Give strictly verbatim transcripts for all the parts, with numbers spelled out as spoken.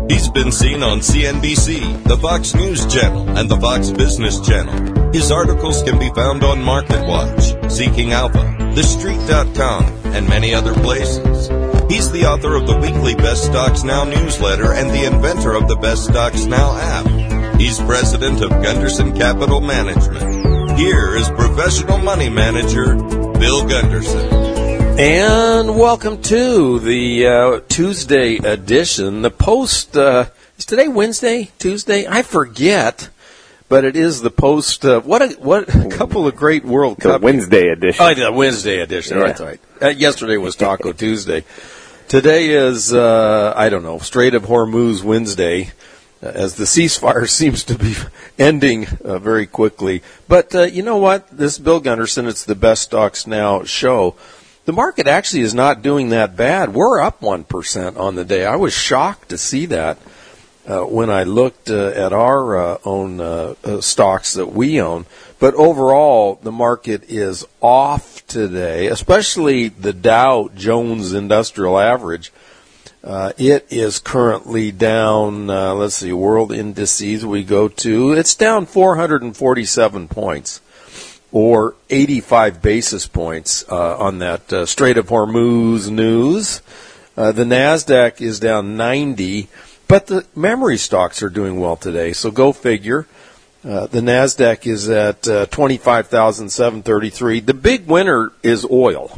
He's been seen on C N B C, the Fox News Channel, and the Fox Business Channel. His articles can be found on MarketWatch, Seeking Alpha, The Street dot com, and many other places. He's the author of the weekly Best Stocks Now newsletter and the inventor of the Best Stocks Now app. He's president of Gunderson Capital Management. Here is professional money manager, Bill Gunderson. And welcome to the uh, Tuesday edition. The post, uh, is today Wednesday, Tuesday? I forget, but it is the post. Uh, what a what a couple of great World the Cup. The Wednesday edition. Oh, the Wednesday edition. Yeah. That's right. Uh, yesterday was Taco Tuesday. Today is, uh, I don't know, Strait of Hormuz Wednesday, uh, as the ceasefire seems to be ending uh, very quickly. But uh, you know what? This is Bill Gunderson. It's the Best Stocks Now show. The market actually is not doing that bad. We're up one percent on the day. I was shocked to see that uh, when I looked uh, at our uh, own uh, uh, stocks that we own. But overall, the market is off today, especially the Dow Jones Industrial Average. Uh, it is currently down, uh, let's see, world indices we go to. It's down four hundred forty-seven points. Or eighty-five basis points uh, on that uh, Strait of Hormuz news. Uh, the NASDAQ is down ninety, but the memory stocks are doing well today, so go figure. Uh, the NASDAQ is at uh, twenty-five thousand seven hundred thirty-three. The big winner is oil.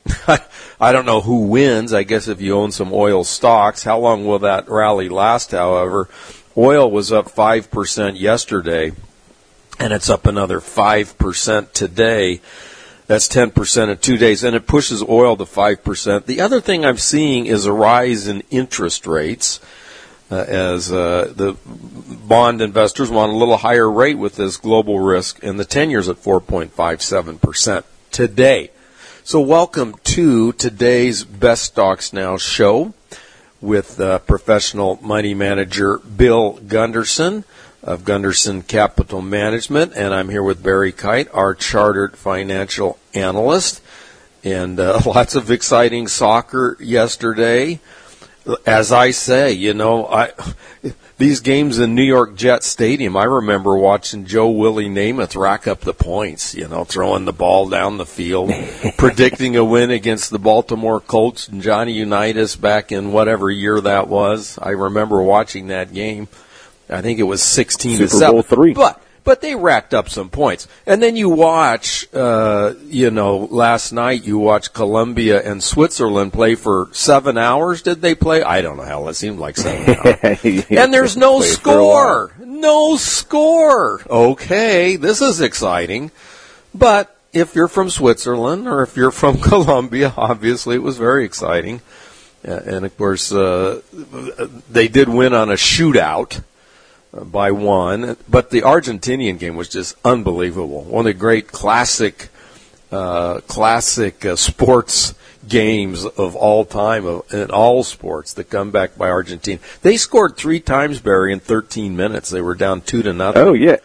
I don't know who wins. I guess if you own some oil stocks. How long will that rally last, however? Oil was up five percent yesterday. And it's up another five percent today. That's ten percent in two days. And it pushes oil to five percent. The other thing I'm seeing is a rise in interest rates uh, as uh, the bond investors want a little higher rate with this global risk. And the ten-year's at four point five seven percent today. So welcome to today's Best Stocks Now show with uh, professional money manager Bill Gunderson of Gunderson Capital Management, and I'm here with Barry Kite, our chartered financial analyst, and uh, lots of exciting soccer yesterday. As I say, you know, I these games in New York Jet Stadium, I remember watching Joe Willie Namath rack up the points, you know, throwing the ball down the field, predicting a win against the Baltimore Colts and Johnny Unitas back in whatever year that was. I remember watching that game. I think it was sixteen to seven. Super Bowl three. But but they racked up some points. And then you watch, uh, you know, last night you watched Colombia and Switzerland play for seven hours. Did they play? I don't know. Hell, it seemed like seven hours. And there's no score. No score. Okay, this is exciting. But if you're from Switzerland or if you're from Colombia, obviously it was very exciting. Uh, and, of course, uh, they did win on a shootout by one, but the Argentinian game was just unbelievable. One of the great classic, uh, classic uh, sports games of all time, of, in all sports, the comeback by Argentina. They scored three times, Barry, in thirteen minutes. They were down two to nothing. Oh yeah.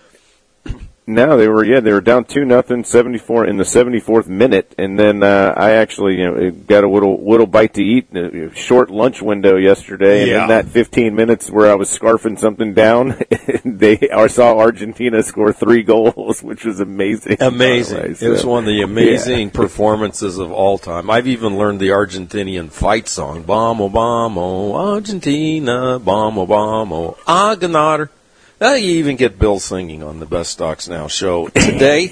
No, they were yeah they were down two nothing, seventy-four in the seventy-fourth minute, and then uh, I actually you know got a little little bite to eat, a short lunch window yesterday, and yeah. in that fifteen minutes where I was scarfing something down, they I saw Argentina score three goals, which was amazing. Amazing! Way, so. It was one of the amazing yeah. performances of all time. I've even learned the Argentinian fight song, "Vamos, vamos, Argentina, vamos, vamos, a ganar." Uh, you even get Bill singing on the Best Stocks Now show today.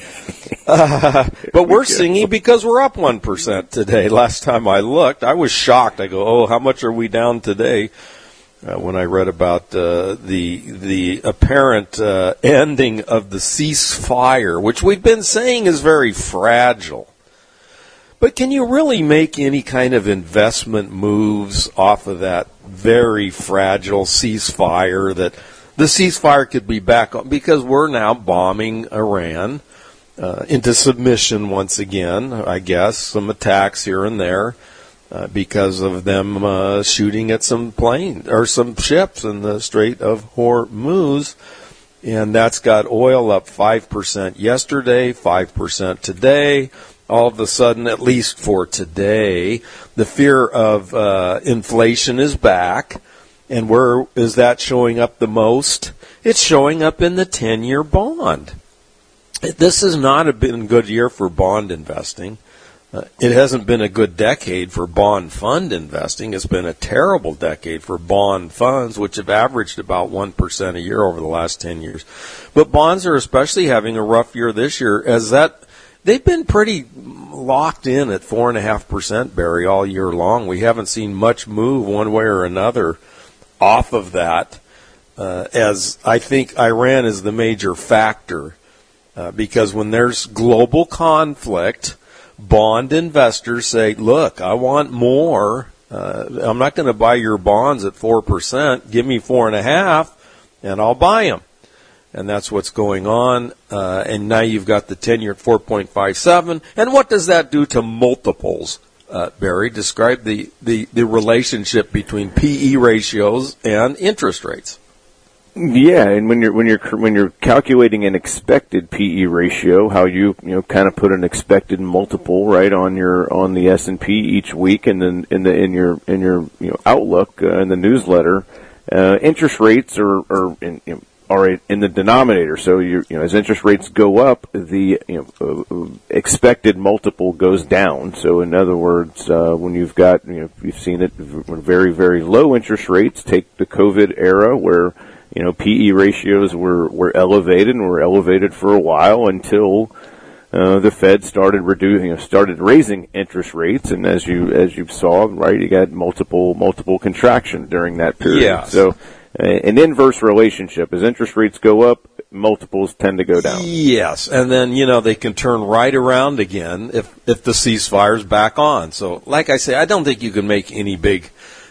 Uh, but we're singing because we're up one percent today. Last time I looked, I was shocked. I go, oh, how much are we down today? Uh, when I read about uh, the the apparent uh, ending of the ceasefire, which we've been saying is very fragile. But can you really make any kind of investment moves off of that very fragile ceasefire that... The ceasefire could be back on because we're now bombing Iran uh, into submission once again, I guess. Some attacks here and there uh, because of them uh, shooting at some planes or some ships in the Strait of Hormuz. And that's got oil up five percent yesterday, five percent today. All of a sudden, at least for today, the fear of uh, inflation is back. And where is that showing up the most? It's showing up in the ten-year bond. This has not been a good year for bond investing. Uh, it hasn't been a good decade for bond fund investing. It's been a terrible decade for bond funds, which have averaged about one percent a year over the last ten years. But bonds are especially having a rough year this year, as that they've been pretty locked in at four point five percent, Barry, all year long. We haven't seen much move one way or another off of that, uh, as I think Iran is the major factor, uh, because when there's global conflict, bond investors say, look, I want more. Uh, I'm not going to buy your bonds at four percent. Give me four point five, and I'll buy them. And that's what's going on. Uh, and now you've got the ten-year at four point five seven. And what does that do to multiples, uh, Barry? Describe the, the, the relationship between P E ratios and interest rates. Yeah, and when you're when you're when you're calculating an expected P E ratio, how you you know kind of put an expected multiple right on your on the S and P each week, and then in the in your in your you know outlook uh, in the newsletter, uh, interest rates are are in, you know, are in the denominator. So you you know as interest rates go up, the you know uh, expected multiple goes down. So in other words, uh, when you've got you know you've seen it very very low interest rates. Take the COVID era where You know, P E ratios were, were elevated and were elevated for a while until uh, the Fed started reducing, you know, started raising interest rates, and as you as you saw, right, you got multiple multiple contraction during that period. Yeah. So, uh, an inverse relationship: as interest rates go up, multiples tend to go down. Yes, and then you know they can turn right around again if if the ceasefire's back on. So, like I say, I don't think you can make any big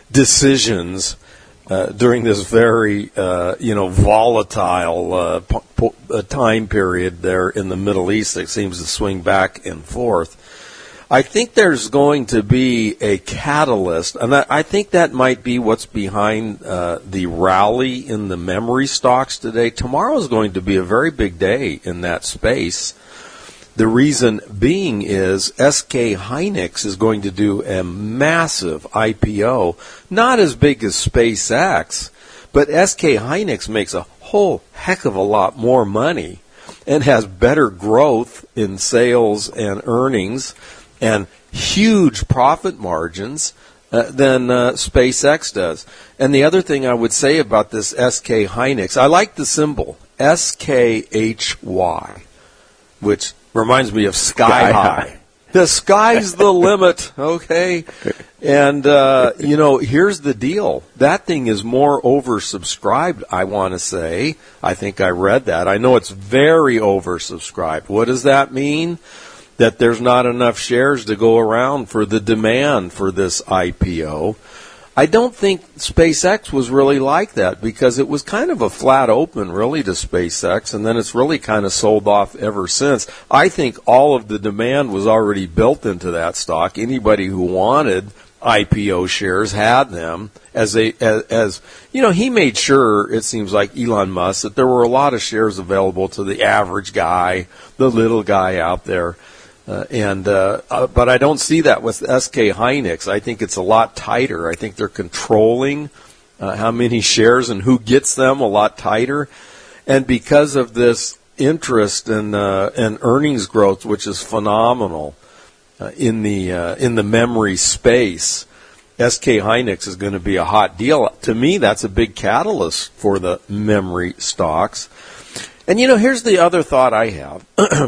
decisions Uh, during this very, uh, you know, volatile uh, po- po- uh, time period there in the Middle East that seems to swing back and forth. I think there's going to be a catalyst, and I, I think that might be what's behind uh, the rally in the memory stocks today. Tomorrow is going to be a very big day in that space. The reason being is S K Hynix is going to do a massive I P O, not as big as SpaceX, but S K Hynix makes a whole heck of a lot more money and has better growth in sales and earnings and huge profit margins uh, than uh, SpaceX does. And the other thing I would say about this S K Hynix, I like the symbol, S K H Y, which reminds me of Sky, Sky High. High. The sky's the limit, okay? And, uh, you know, here's the deal. That thing is more oversubscribed, I want to say. I think I read that. I know it's very oversubscribed. What does that mean? That there's not enough shares to go around for the demand for this I P O. I don't think SpaceX was really like that because it was kind of a flat open, really, to SpaceX, and then it's really kind of sold off ever since. I think all of the demand was already built into that stock. Anybody who wanted I P O shares had them. As they, as, as you know, he made sure, it seems like Elon Musk, that there were a lot of shares available to the average guy, the little guy out there. Uh, and uh, uh, but I don't see that with S K Hynix. I think it's a lot tighter. I think they're controlling uh, how many shares and who gets them a lot tighter. And because of this interest and uh, and earnings growth, which is phenomenal uh, in the uh, in the memory space, S K Hynix is going to be a hot deal. To me, that's a big catalyst for the memory stocks. And you know, here's the other thought I have.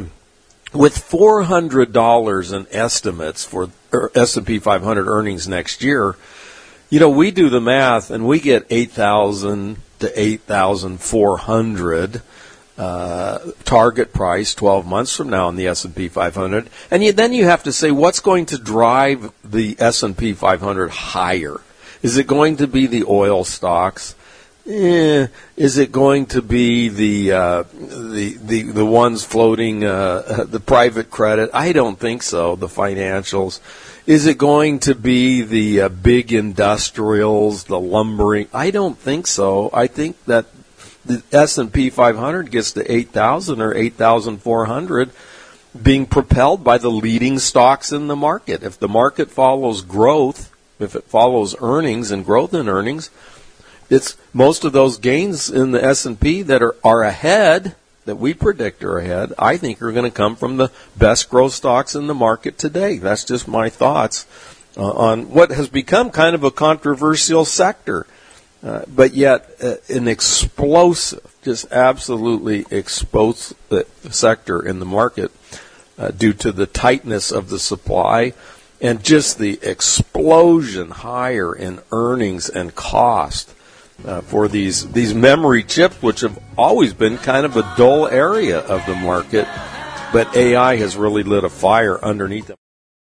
With four hundred dollars in estimates for S and P five hundred earnings next year, you know, we do the math and we get eight thousand to eight thousand four hundred uh, target price twelve months from now in the S and P five hundred. And you, then you have to say, what's going to drive the S and P five hundred higher? Is it going to be the oil stocks? Eh, is it going to be the uh, the the the ones floating uh, the private credit? I don't think so. The financials. Is it going to be the uh, big industrials, the lumbering? I don't think so. I think that the S and P five hundred gets to eight thousand or eight thousand four hundred, being propelled by the leading stocks in the market. If the market follows growth, if it follows earnings and growth in earnings, it's most of those gains in the S and P that are, are ahead, that we predict are ahead, I think are going to come from the best growth stocks in the market today. That's just my thoughts uh, on what has become kind of a controversial sector, uh, but yet uh, an explosive, just absolutely explosive sector in the market uh, due to the tightness of the supply and just the explosion higher in earnings and cost uh, for these these memory chips, which have always been kind of a dull area of the market, but A I has really lit a fire underneath them.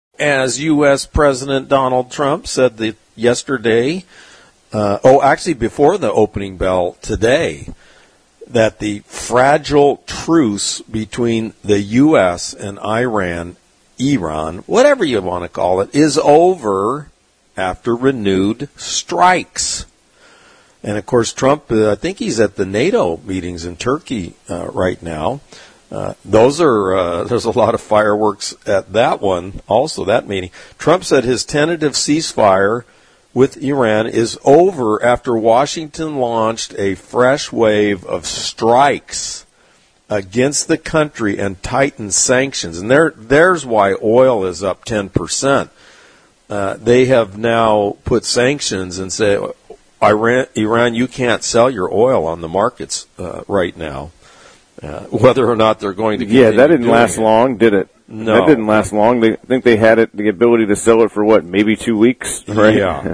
As U S President Donald Trump said the, yesterday, uh, oh, actually before the opening bell today, that the fragile truce between the U S and Iran Iran, whatever you want to call it, is over after renewed strikes. And, of course, Trump, uh, I think he's at the NATO meetings in Turkey uh, right now. Uh, those are, uh, there's a lot of fireworks at that one, also that meeting. Trump said his tentative ceasefire with Iran is over after Washington launched a fresh wave of strikes against the country and tightened sanctions. And there, there's why oil is up ten percent. Uh, they have now put sanctions and say, Iran, Iran, you can't sell your oil on the markets uh, right now. Uh, whether or not they're going to continue Yeah, that didn't last it. long, did it? No. That didn't last long. They I think they had it, the ability to sell it for, what, maybe two weeks? Right? Yeah.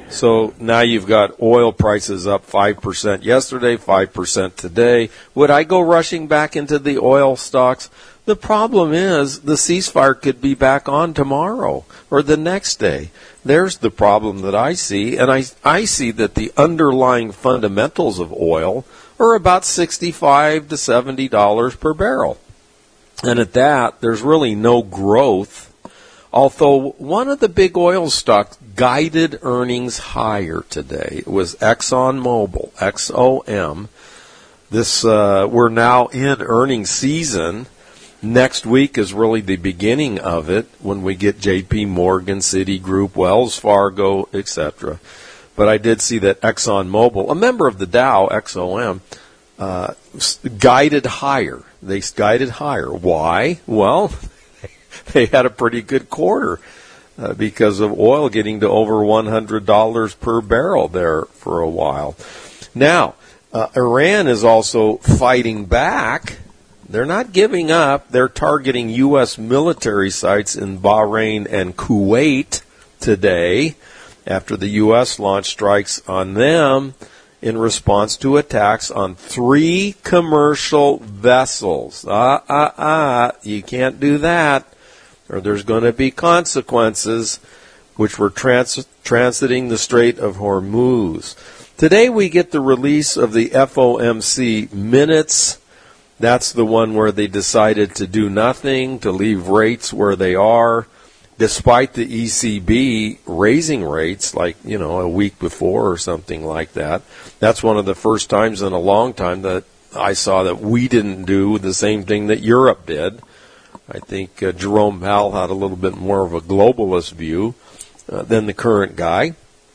So now you've got oil prices up five percent yesterday, five percent today. Would I go rushing back into the oil stocks? The problem is the ceasefire could be back on tomorrow or the next day. There's the problem that I see, and I, I see that the underlying fundamentals of oil are about sixty-five to seventy dollars per barrel. And at that, there's really no growth. Although one of the big oil stocks guided earnings higher today. It was ExxonMobil, X O M. This uh, we're now in earnings season. Next week is really the beginning of it when we get J P Morgan, Citigroup, Wells Fargo, et cetera. But I did see that ExxonMobil, a member of the Dow, X O M, uh, guided higher. They guided higher. Why? Well, they had a pretty good quarter uh, because of oil getting to over one hundred dollars per barrel there for a while. Now, uh, Iran is also fighting back. They're not giving up. They're targeting U S military sites in Bahrain and Kuwait today after the U S launched strikes on them in response to attacks on three commercial vessels. Ah, ah, ah, you can't do that, or there's going to be consequences, which were trans- transiting the Strait of Hormuz. Today we get the release of the F O M C minutes. That's the one where they decided to do nothing, to leave rates where they are, despite the E C B raising rates like, you know, a week before or something like that. That's one of the first times in a long time that I saw that we didn't do the same thing that Europe did. I think uh, Jerome Powell had a little bit more of a globalist view uh, than the current guy.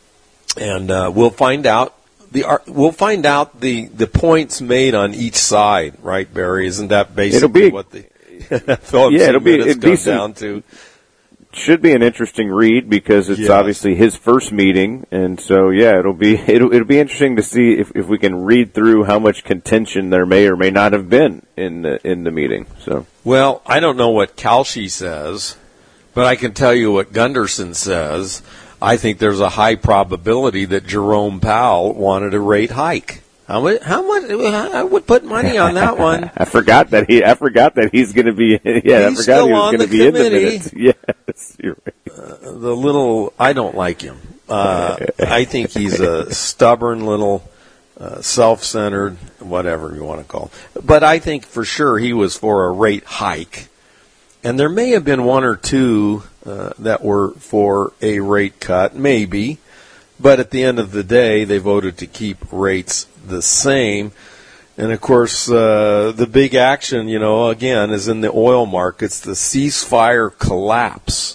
And uh, we'll find out. The, we'll find out the, the points made on each side, right, Barry? Isn't that basically be, what the F O M C yeah, it'll be, minutes it'll come be some, down to? Should be an interesting read because it's yes. obviously his first meeting, and so yeah, it'll be it'll it'll be interesting to see if, if we can read through how much contention there may or may not have been in the in the meeting. So well, I don't know what Kalshi says, but I can tell you what Gunderson says. I think there's a high probability that Jerome Powell wanted a rate hike. How much? How much? I would put money on that one. I forgot that he. I forgot that he's going to be. Yeah, he's I forgot still he was going to be committee. in the minutes. Yes, you're right. Uh, the little. I don't like him. Uh, I think he's a stubborn little, uh, self-centered, whatever you want to call it. But I think for sure he was for a rate hike, and there may have been one or two uh, that were for a rate cut, maybe. But at the end of the day, they voted to keep rates the same. And, of course, uh, the big action, you know, again, is in the oil markets, the ceasefire collapse.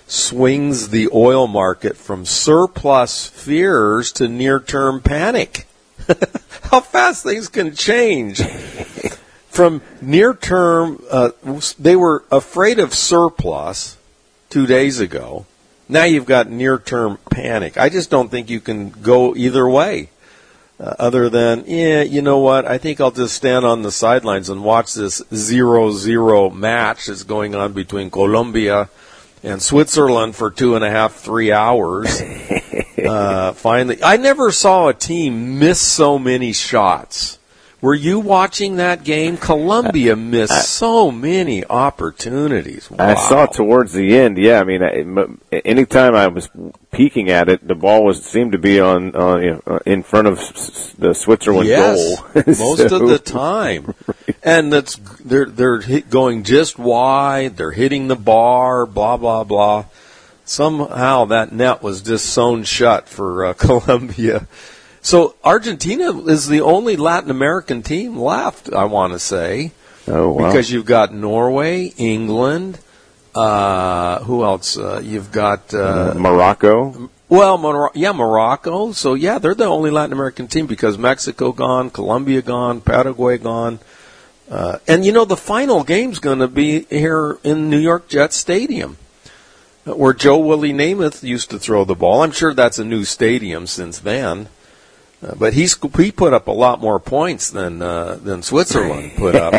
swings the oil market from surplus fears to near-term panic. How fast things can change. From near-term, uh, they were afraid of surplus two days ago. Now you've got near-term panic. I just don't think you can go either way. Uh, other than, yeah, you know what, I think I'll just stand on the sidelines and watch this zero zero match that's going on between Colombia and Switzerland for two and a half, three hours. uh, finally, I never saw a team miss so many shots. Were you watching that game? Colombia missed I, so many opportunities. Wow. I saw it towards the end. Yeah, I mean, I, anytime I was peeking at it, the ball was seemed to be on, on you know, in front of the Switzerland yes, goal. most so, of the time, right. And that's they're they're hit, going just wide. They're hitting the bar. Blah blah blah. Somehow that net was just sewn shut for uh, Colombia. So Argentina is the only Latin American team left, I want to say. Oh, wow. Because you've got Norway, England, uh, who else? Uh, you've got... Uh, Morocco. Well, Mor- yeah, Morocco. So, yeah, they're the only Latin American team because Mexico gone, Colombia gone, Paraguay gone. Uh, and, you know, the final game's going to be here in New York Jets Stadium, where Joe Willie Namath used to throw the ball. I'm sure that's a new stadium since then. Uh, but he's he put up a lot more points than uh, than Switzerland put up.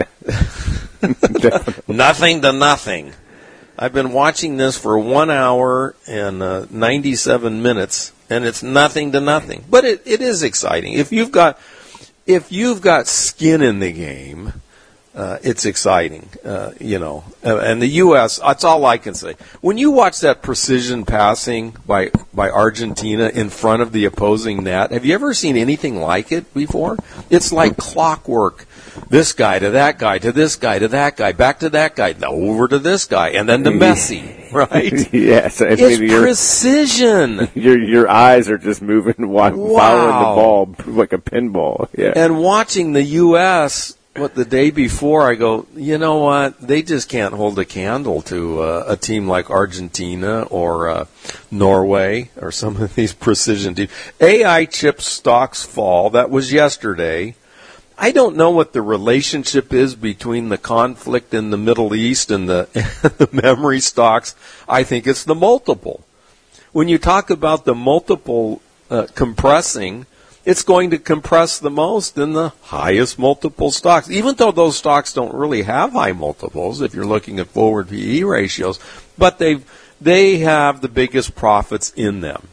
Nothing to nothing. I've been watching this for one hour and uh, ninety-seven minutes, and it's nothing to nothing. But it, it is exciting. If you've got if you've got skin in the game, uh, it's exciting. Uh, you know, uh, and the U S That's all I can say. When you watch that precision passing by by Argentina in front of the opposing net, have you ever seen anything like it before? It's like clockwork. This guy to that guy to this guy to that guy back to that guy over to this guy and then to Messi, right? Yes, I it's mean, your, precision. Your your eyes are just moving while wow. following the ball like a pinball. Yeah, and watching the U S What the day before, I go, you know what? They just can't hold a candle to uh, a team like Argentina or uh, Norway or some of these precision teams. A I chip stocks fall. That was yesterday. I don't know what the relationship is between the conflict in the Middle East and the, the memory stocks. I think it's the multiple. When you talk about the multiple uh, compressing, it's going to compress the most in the highest multiple stocks, even though those stocks don't really have high multiples if you're looking at forward P E ratios, but they they have the biggest profits in them.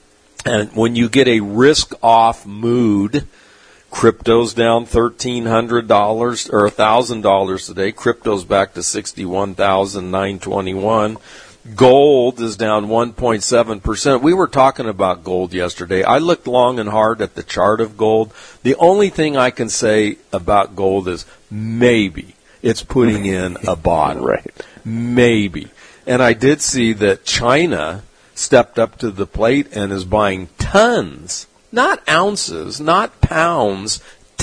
And when you get a risk-off mood, crypto's down thirteen hundred dollars or one thousand dollars today. Crypto's back to sixty-one thousand nine hundred twenty-one dollars. Gold is down one point seven percent. We were talking about gold yesterday. I looked long and hard at the chart of gold. The only thing I can say about gold is maybe it's putting in a bottom. Right. Maybe. And I did see that China stepped up to the plate and is buying tons, not ounces, not pounds,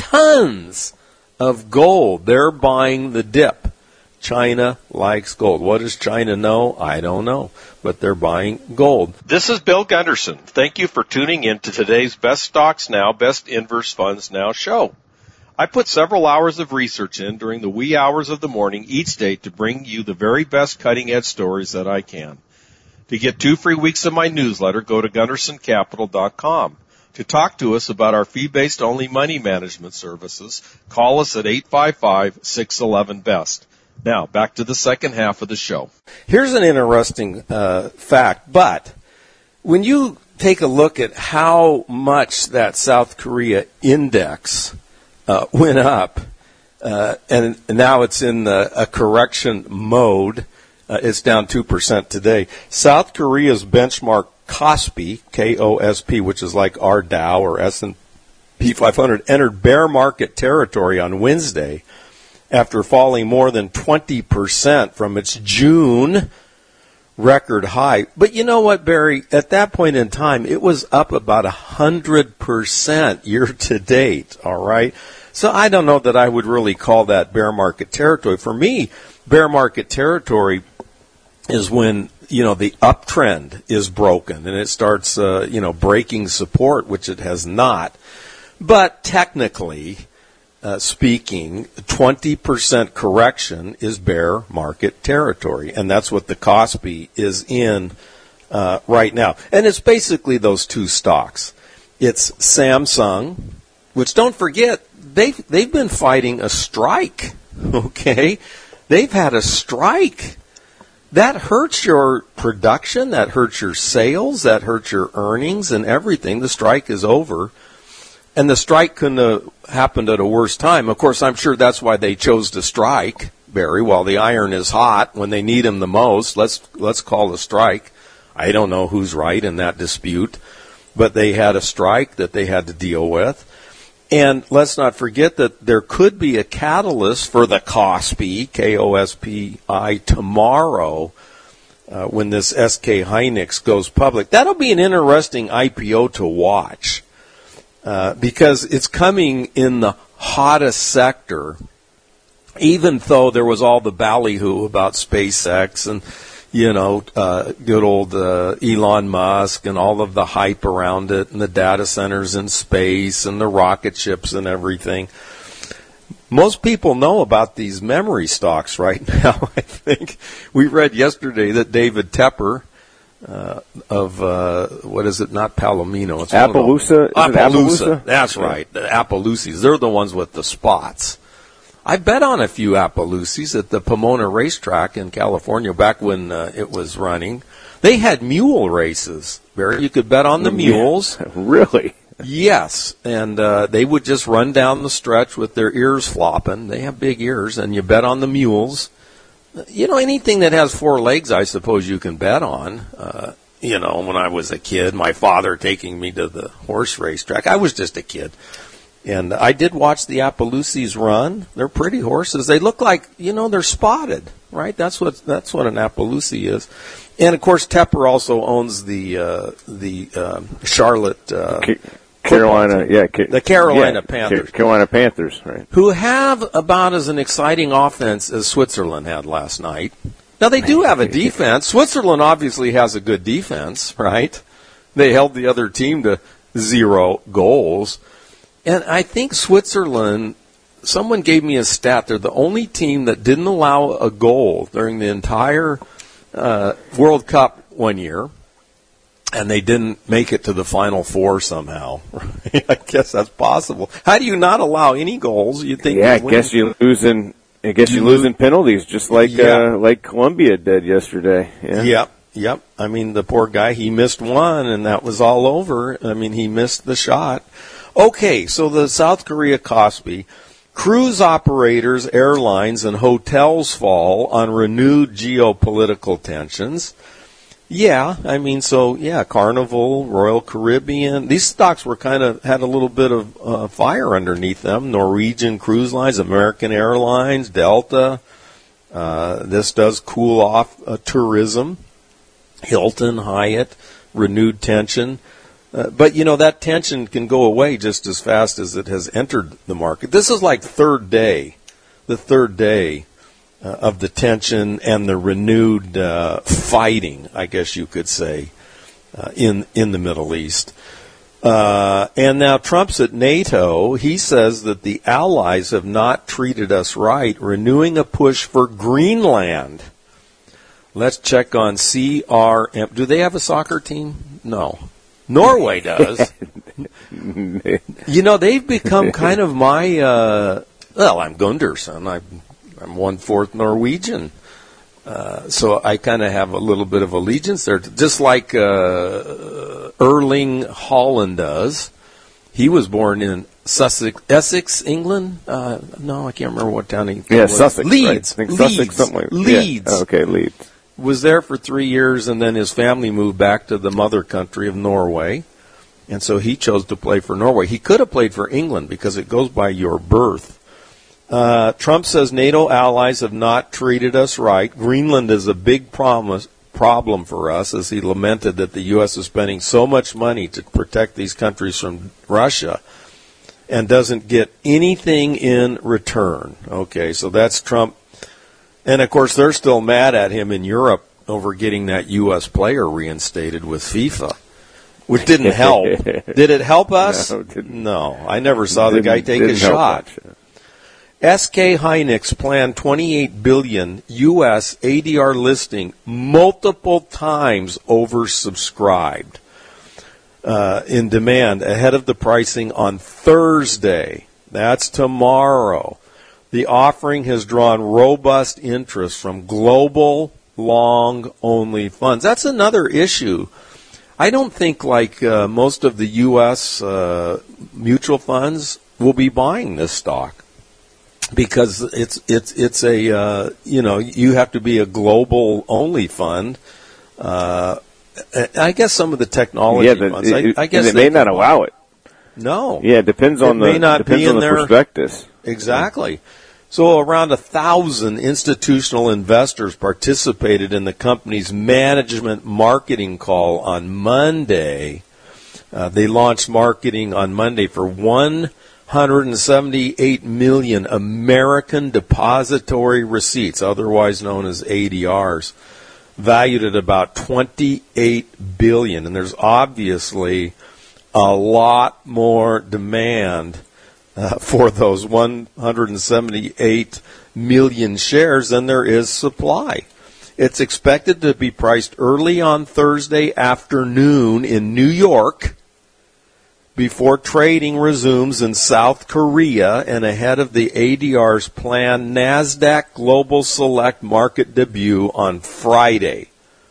tons of gold. They're buying the dip. China likes gold. What does China know? I don't know. But they're buying gold. This is Bill Gunderson. Thank you for tuning in to today's Best Stocks Now, Best Inverse Funds Now show. I put several hours of research in during the wee hours of the morning each day to bring you the very best cutting-edge stories that I can. To get two free weeks of my newsletter, go to gunderson capital dot com. To talk to us about our fee-based only money management services, call us at eight five five, six one one, B E S T. Now, back to the second half of the show. Here's an interesting uh, fact, but when you take a look at how much that South Korea index uh, went up, uh, and now it's in the, a correction mode, uh, it's down two percent today. South Korea's benchmark KOSPI, K O S P, which is like our Dow or S and P five hundred, entered bear market territory on Wednesday, after falling more than twenty percent from its June record high. But you know what, Barry? At that point in time, it was up about one hundred percent year to date, all right? So I don't know that I would really call that bear market territory. For me, bear market territory is when you know, the uptrend is broken and it starts, uh, you know, breaking support, which it has not. But technically uh, speaking, twenty percent correction is bear market territory, and that's what the Kospi is in uh, right now. And it's basically those two stocks. It's Samsung, which, don't forget, they've, they've been fighting a strike, okay? They've had a strike. That hurts your production, that hurts your sales, that hurts your earnings and everything. The strike is over. And the strike couldn't have happened at a worse time. Of course, I'm sure that's why they chose to strike, Barry, while the iron is hot, when they need him the most. Let's let's call a strike. I don't know who's right in that dispute, but they had a strike that they had to deal with. And let's not forget that there could be a catalyst for the Kospi, K O S P I, tomorrow uh, when this S K Hynix goes public. That'll be an interesting I P O to watch. Uh, because it's coming in the hottest sector, even though there was all the ballyhoo about SpaceX and, you know, uh, good old uh, Elon Musk and all of the hype around it and the data centers in space and the rocket ships and everything. Most people know about these memory stocks right now, I think. We read yesterday that David Tepper, Uh, of, uh, what is it, not Palomino. It's Appaloosa? Appaloosa. That's right. The Appaloosies. They're the ones with the spots. I bet on a few Appaloosies at the Pomona racetrack in California back when uh, it was running. They had mule races, Barry. You could bet on the mules. Really? Yes. And uh, they would just run down the stretch with their ears flopping. They have big ears, and you bet on the mules. You know, anything that has four legs, I suppose you can bet on. Uh, you know, when I was a kid, my father taking me to the horse racetrack. I was just a kid. And I did watch the Appaloosies run. They're pretty horses. They look like, you know, they're spotted, right? That's what that's what an Appaloosie is. And, of course, Tepper also owns the uh, the uh, Charlotte uh Carolina, yeah. Ca- the Carolina yeah, Panthers. Carolina Panthers, right. Who have about as an exciting offense as Switzerland had last night. Now, they do have a defense. Switzerland obviously has a good defense, right? They held the other team to zero goals. And I think Switzerland, someone gave me a stat. They're the only team that didn't allow a goal during the entire uh, World Cup one year. And they didn't make it to the Final Four somehow. I guess that's possible. How do you not allow any goals? You think? Yeah, I guess you lose in. I guess you, you lose in penalties, just like yeah. uh, like Colombia did yesterday. Yeah. Yep, yep. I mean, the poor guy, he missed one, and that was all over. I mean, he missed the shot. Okay, so the South Korea Kospi, cruise operators, airlines, and hotels fall on renewed geopolitical tensions. Yeah, I mean, so, yeah, Carnival, Royal Caribbean, these stocks were kind of, had a little bit of uh, fire underneath them. Norwegian Cruise Lines, American Airlines, Delta. Uh, this does cool off uh, tourism. Hilton, Hyatt, renewed tension. Uh, but, you know, that tension can go away just as fast as it has entered the market. This is like third day, the third day. Uh, of the tension and the renewed uh, fighting, I guess you could say, uh, in in the Middle East. Uh, and now Trump's at NATO. He says that the allies have not treated us right, renewing a push for Greenland. Let's check on C R M. Do they have a soccer team? No. Norway does. You know, they've become kind of my, uh, well, I'm Gunderson. I I'm one-fourth Norwegian, uh, so I kind of have a little bit of allegiance there, just like uh, Erling Haaland does. He was born in Sussex, Essex, England. Uh, no, I can't remember what town he yeah, was. Sussex, Leeds. Right. I think Leeds. Sussex, something like Leeds. Yeah. Oh, okay, Leeds. Was there for three years, and then his family moved back to the mother country of Norway, and so he chose to play for Norway. He could have played for England because it goes by your birth. Uh, Trump says NATO allies have not treated us right. Greenland is a big promise, problem for us, as he lamented that the U S is spending so much money to protect these countries from Russia and doesn't get anything in return. Okay, so that's Trump. And, of course, they're still mad at him in Europe over getting that U S player reinstated with FIFA, which didn't help. Did it help us? No, it didn't. No, I never saw the guy take a Didn't help shot. much. S K Hynix planned twenty-eight billion U S A D R listing, multiple times oversubscribed uh, in demand ahead of the pricing on Thursday. That's tomorrow. The offering has drawn robust interest from global long-only funds. That's another issue. I don't think like uh, most of the U S uh, mutual funds will be buying this stock because it's it's it's a uh, you know you have to be a global-only fund. Uh, I guess some of the technology Yeah, but funds. it, I, I guess they may not allow it. No. Yeah, it depends on It the may not depends be in on the their- prospectus. Exactly. So around a thousand institutional investors participated in the company's management marketing call on Monday. Uh, they launched marketing on Monday for one hundred seventy-eight million American depository receipts, otherwise known as A D Rs, valued at about twenty-eight billion dollars. And there's obviously a lot more demand Uh, for those one hundred seventy-eight million shares than there is supply. It's expected to be priced early on Thursday afternoon in New York before trading resumes in South Korea and ahead of the A D R's planned NASDAQ Global Select market debut on Friday.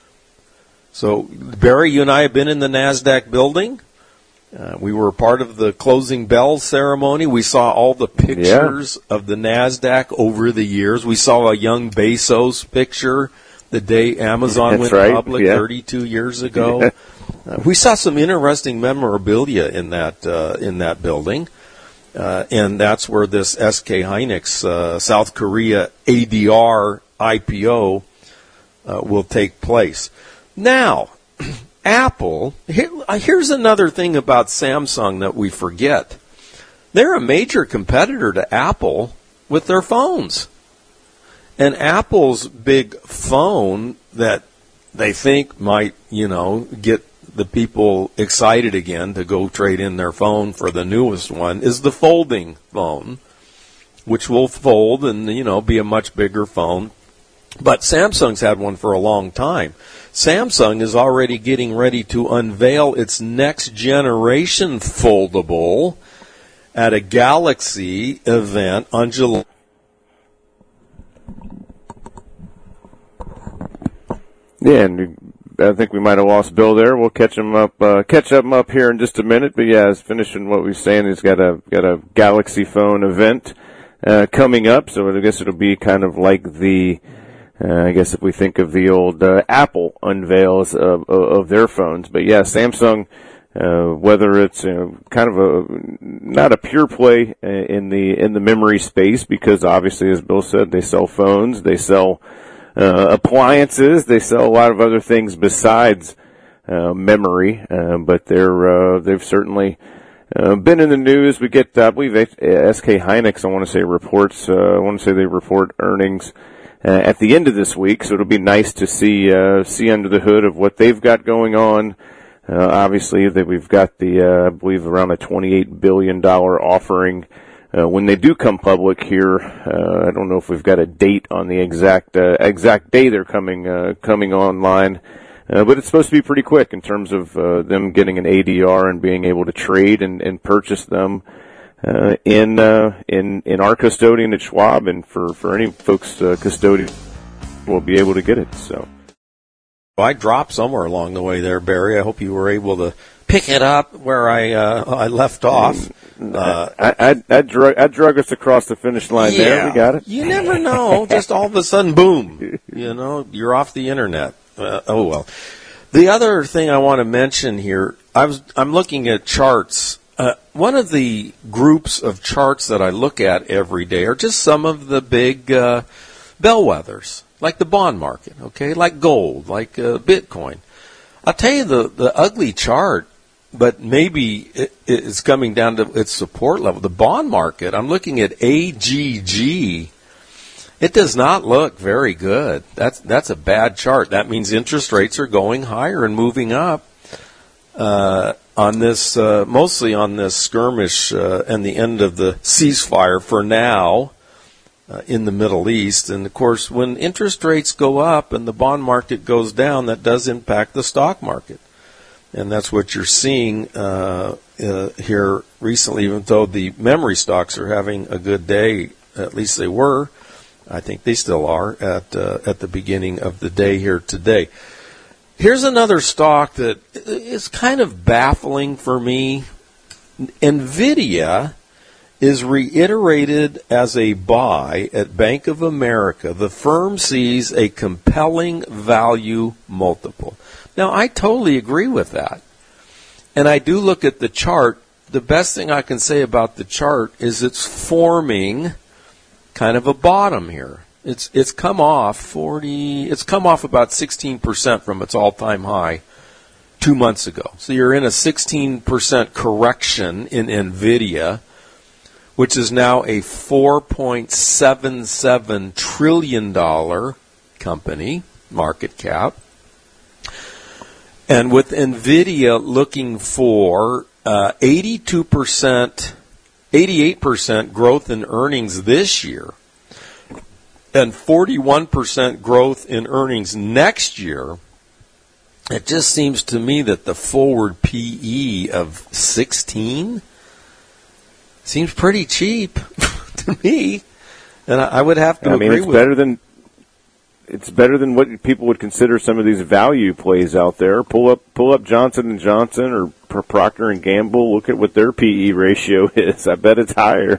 So, Barry, you and I have been in the NASDAQ building. Uh, we were part of the closing bell ceremony. We saw all the pictures yeah. of the NASDAQ over the years. We saw a young Bezos picture the day Amazon That's went right. public yeah. thirty-two years ago. uh, we saw some interesting memorabilia in that uh, in that building. Uh, and that's where this S K Hynix uh, South Korea A D R I P O uh, will take place. Now, Apple, here, here's another thing about Samsung that we forget. They're a major competitor to Apple with their phones. And Apple's big phone that they think might, you know, get the people excited again to go trade in their phone for the newest one is the folding phone, which will fold and, you know, be a much bigger phone. But Samsung's had one for a long time. Samsung is already getting ready to unveil its next generation foldable at a Galaxy event on July. Yeah, and I think we might have lost Bill there. We'll catch him up, uh, catch him up here in just a minute. But yeah, he's finishing what we're saying. He's got a got a Galaxy phone event uh, coming up, so I guess it'll be kind of like the. Uh, I guess if we think of the old uh, Apple unveils of, of their phones. But yeah, Samsung, uh, whether it's uh, kind of a, not a pure play in the, in the memory space, because obviously, as Bill said, they sell phones, they sell, uh, appliances, they sell a lot of other things besides, uh, memory, uh, but they're, uh, they've certainly, uh, been in the news. We get, uh, I believe S K Hynix, I want to say reports, uh, I want to say they report earnings, Uh, at the end of this week, so it'll be nice to see uh, see under the hood of what they've got going on. Uh, obviously, that we've got the uh, I believe around a twenty-eight billion dollars offering uh, when they do come public here. Uh, I don't know if we've got a date on the exact uh, exact day they're coming uh, coming online, uh, but it's supposed to be pretty quick in terms of uh, them getting an A D R and being able to trade and, and purchase them. Uh, in, uh, in, in our custodian at Schwab, and for, for any folks, uh, custodian will be able to get it, so. Well, I dropped somewhere along the way there, Barry. I hope you were able to pick it up where I, uh, I left off. Uh, I, I, I drug, I drug us across the finish line yeah, there. We got it. You never know. Just all of a sudden, boom, you know, you're off the internet. Uh, oh well. The other thing I want to mention here, I was, I'm looking at charts. Uh, one of the groups of charts that I look at every day are just some of the big uh, bellwethers, like the bond market, okay, like gold, like uh, Bitcoin. I'll tell you the, the ugly chart, but maybe it, it's coming down to its support level. The bond market, I'm looking at A G G, It does not look very good. That's that's a bad chart. That means interest rates are going higher and moving up uh, on this, uh, mostly on this skirmish uh, and the end of the ceasefire for now uh, in the Middle East. And, of course, when interest rates go up and the bond market goes down, that does impact the stock market. And that's what you're seeing uh, uh, here recently, even though the memory stocks are having a good day, at least they were. I think they still are at uh, at the beginning of the day here today. Here's another stock that is kind of baffling for me. NVIDIA is reiterated as a buy at Bank of America. The firm sees a compelling value multiple. Now, I totally agree with that. And I do look at the chart. The best thing I can say about the chart is it's forming kind of a bottom here. It's it's come off forty. It's come off about sixteen percent from its all-time high two months ago. So you're in a sixteen percent correction in NVIDIA, which is now a four point seven seven trillion dollars company market cap. And with NVIDIA looking for uh, eighty-two percent. eighty-eight percent growth in earnings this year and forty-one percent growth in earnings next year, it just seems to me that the forward P E of sixteen seems pretty cheap to me. And I would have to I mean, agree it's with better than it's better than what people would consider some of these value plays out there. Pull up pull up Johnson and Johnson or Procter and Gamble. Look at what their P E ratio is. I bet it's higher.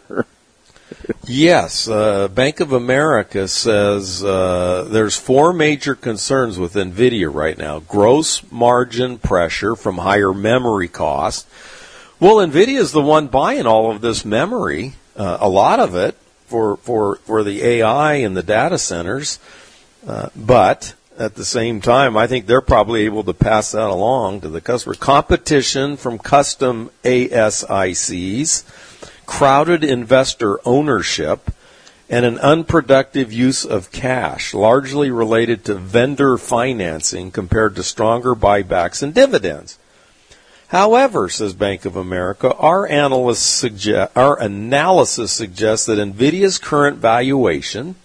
Yes, uh, Bank of America says uh, there's four major concerns with NVIDIA right now. Gross margin pressure from higher memory costs. Well, NVIDIA is the one buying all of this memory, uh, a lot of it for for for the A I and the data centers. Uh, but at the same time, I think they're probably able to pass that along to the customer. Competition from custom A S I Cs, crowded investor ownership, and an unproductive use of cash, largely related to vendor financing compared to stronger buybacks and dividends. However, says Bank of America, our analysts suggest, our analysis suggests that NVIDIA's current valuation,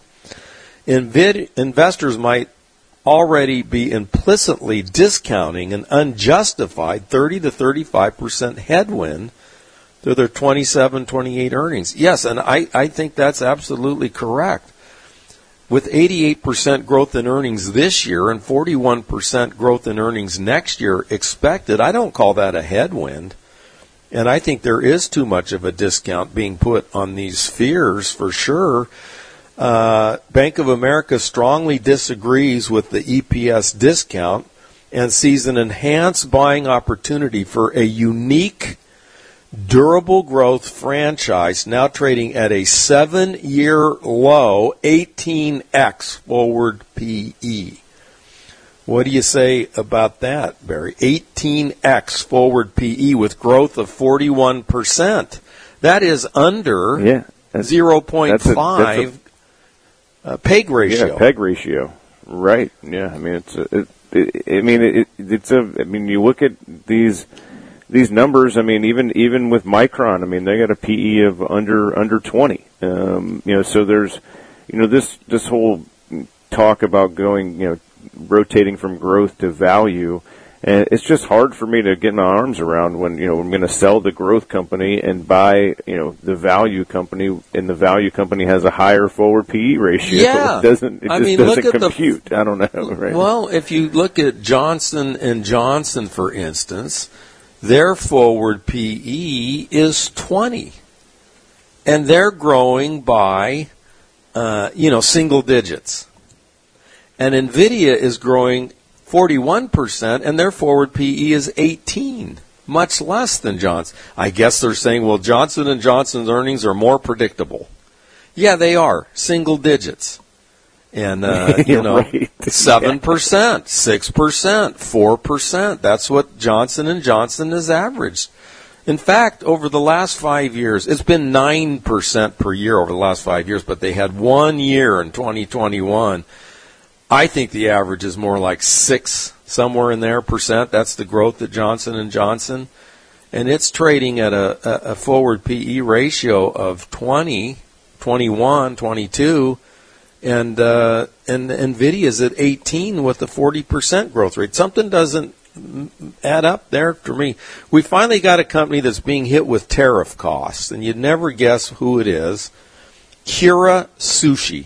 Invid- investors might already be implicitly discounting an unjustified thirty to thirty-five percent headwind to their twenty-seven, twenty-eight earnings. Yes, and I, I think that's absolutely correct. With eighty-eight percent growth in earnings this year and forty-one percent growth in earnings next year expected, I don't call that a headwind. And I think there is too much of a discount being put on these fears for sure. Uh, Bank of America strongly disagrees with the E P S discount and sees an enhanced buying opportunity for a unique, durable growth franchise now trading at a seven-year low, eighteen x forward P E. What do you say about that, Barry? eighteen x forward P E with growth of forty-one percent. That is under yeah, zero point five. Uh, peg ratio. Yeah, peg ratio. Right. Yeah. I mean, it's. A, it, it, I mean, it, it's a. I mean, you look at these these numbers. I mean, even even with Micron, I mean, they got a P E of under under twenty. Um, you know, so there's, you know, this this whole talk about going, you know, rotating from growth to value. And it's just hard for me to get my arms around when, you know, I'm going to sell the growth company and buy, you know, the value company, and the value company has a higher forward P E ratio. Yeah. It doesn't, it I just mean, doesn't look at compute. The, I don't know. Right? Well, if you look at Johnson and Johnson, for instance, their forward P E is twenty. And they're growing by, uh, you know, single digits. And NVIDIA is growing forty-one percent, and their forward P E is eighteen, much less than Johnson. I guess they're saying, well, Johnson and Johnson's earnings are more predictable. Yeah, they are, single digits. And, uh, you know, right. seven percent, six percent, four percent. That's what Johnson and Johnson has averaged In fact, over the last five years, it's been nine percent per year over the last five years, but they had one year in twenty twenty-one. I think the average is more like six, somewhere in there, percent. That's the growth at Johnson and Johnson. And it's trading at a, a, a forward P E ratio of twenty, twenty-one, twenty-two, and uh, and NVIDIA's at eighteen with a forty percent growth rate. Something doesn't add up there for me. We finally got a company that's being hit with tariff costs, and you'd never guess who it is. Kura Sushi.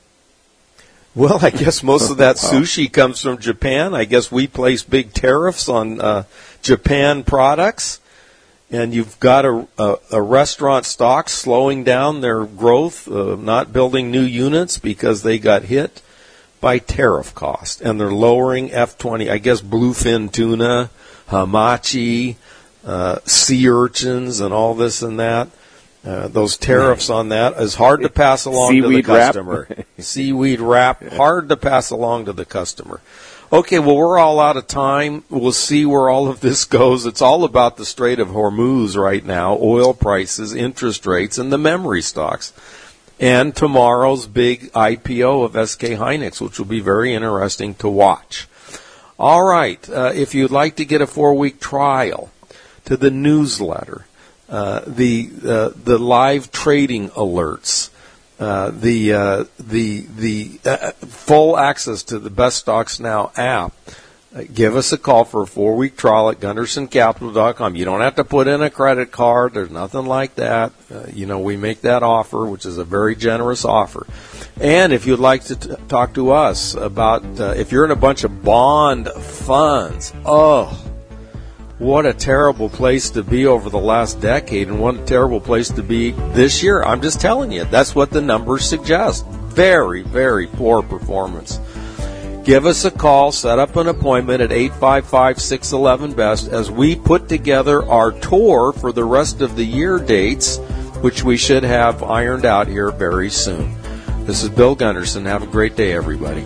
Well, I guess most of that sushi comes from Japan. I guess we place big tariffs on uh, Japan products. And you've got a, a, a restaurant stock slowing down their growth, uh, not building new units because they got hit by tariff cost. And they're lowering F twenty, I guess bluefin tuna, hamachi, uh, sea urchins, and all this and that. Uh, those tariffs on that is hard to pass along Seaweed to the customer. Wrap. Seaweed wrap, hard to pass along to the customer. Okay, well, we're all out of time. We'll see where all of this goes. It's all about the Strait of Hormuz right now, oil prices, interest rates, and the memory stocks. And tomorrow's big I P O of S K Hynix, which will be very interesting to watch. All right, uh, if you'd like to get a four-week trial to the newsletter, uh, the uh, the live trading alerts, Uh, the uh, the the uh, full access to the Best Stocks Now app, uh, give us a call for a four-week trial at Gunderson Capital dot com. You don't have to put in a credit card. There's nothing like that. Uh, you know, we make that offer, which is a very generous offer. And if you'd like to t- talk to us about uh, if you're in a bunch of bond funds, oh, what a terrible place to be over the last decade, and what a terrible place to be this year. I'm just telling you, that's what the numbers suggest. Very, very poor performance. Give us a call, set up an appointment at eight five five, six one one, B E S T as we put together our tour for the rest of the year dates, which we should have ironed out here very soon. This is Bill Gunderson. Have a great day, everybody.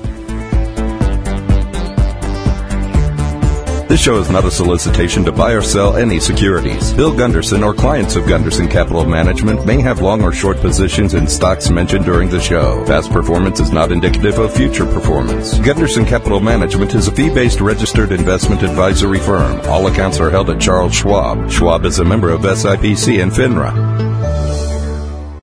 This show is not a solicitation to buy or sell any securities. Bill Gunderson or clients of Gunderson Capital Management may have long or short positions in stocks mentioned during the show. Past performance is not indicative of future performance. Gunderson Capital Management is a fee-based registered investment advisory firm. All accounts are held at Charles Schwab. Schwab is a member of S I P C and FINRA.